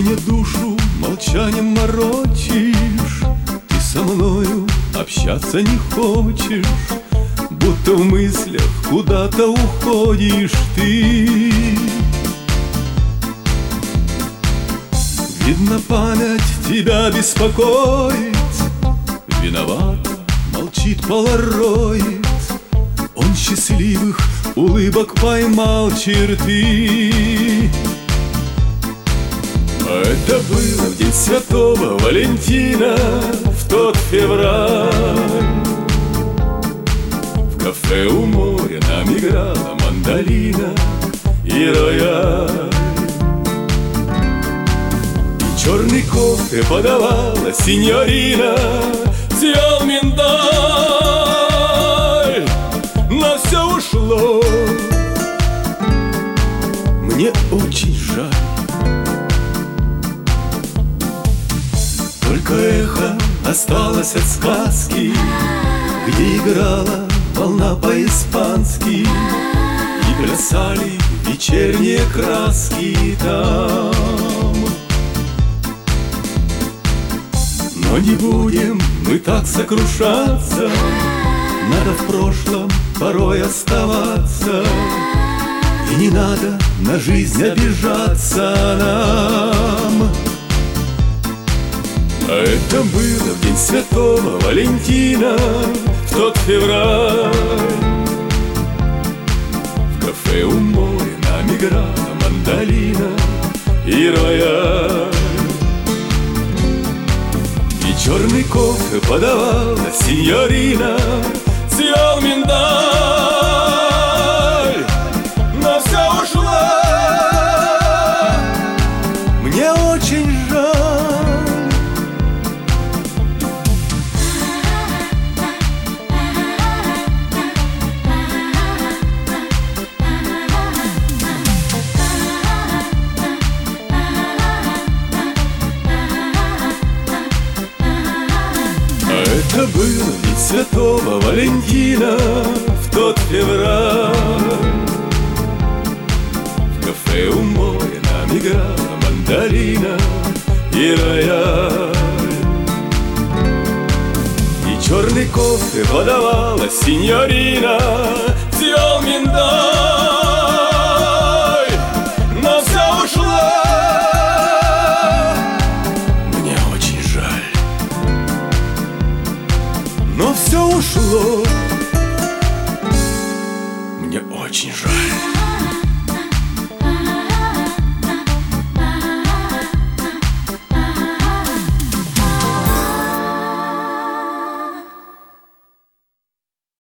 мне душу молчанием морочишь. Ты со мною общаться не хочешь, будто в мыслях куда-то уходишь ты. Видно, память тебя беспокоит, виновата, молчит полароид. Он счастливых улыбок поймал черты. Это было в день Святого Валентина, в тот февраль. В кафе у моря нам играла мандолина и рояль. И черный кофе подавала синьорина, сиял миндаль. Но все ушло, мне очень жаль. Только эхо осталось от сказки, где играла волна по-испански и плясали вечерние краски там. Но не будем мы так сокрушаться, надо в прошлом порой оставаться. И не надо на жизнь обижаться нам. А это было в день Святого Валентина, в тот февраль. В кафе у моря нам играла мандолина и рояль. И черный кофе подавала синьорина, сиял миндаль. Но все ушло, мне очень жаль. Это было в день Святого Валентина, в тот февраль. В кафе у моря нам играла мандолина и рояль. И черный кофе подавала синьорина, сиял миндаль. Но все ушло, мне очень жаль. Но все ушло, мне очень жаль.